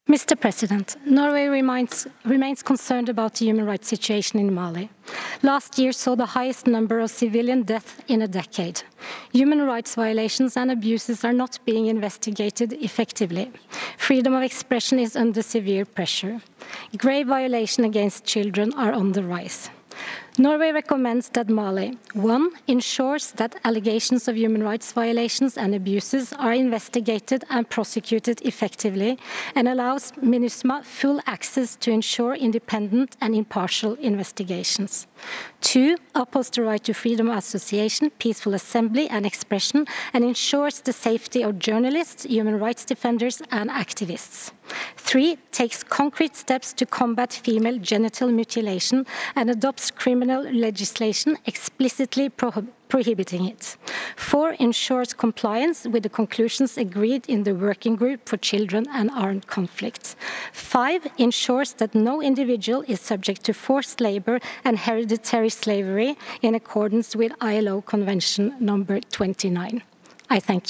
Mr. President, Norway remains concerned about the human rights situation in Mali. Last year saw the highest number of civilian deaths in a decade. Human rights violations and abuses are not being investigated effectively. Freedom of expression is under severe pressure. Grave violations against children are on the rise. Norway recommends that Mali, 1, ensures that allegations of human rights violations and abuses are investigated and prosecuted effectively, and allows MINUSMA full access to ensure independent and impartial investigations. 2, upholds the right to freedom of association, peaceful assembly and expression, and ensures the safety of journalists, human rights defenders and activists. 3, takes concrete steps to combat female genital mutilation and adopts criminal legislation explicitly prohibiting it. 4, ensures compliance with the conclusions agreed in the Working Group for Children and Armed Conflicts. 5, ensures that no individual is subject to forced labor and hereditary slavery in accordance with ILO Convention number 29. I thank you.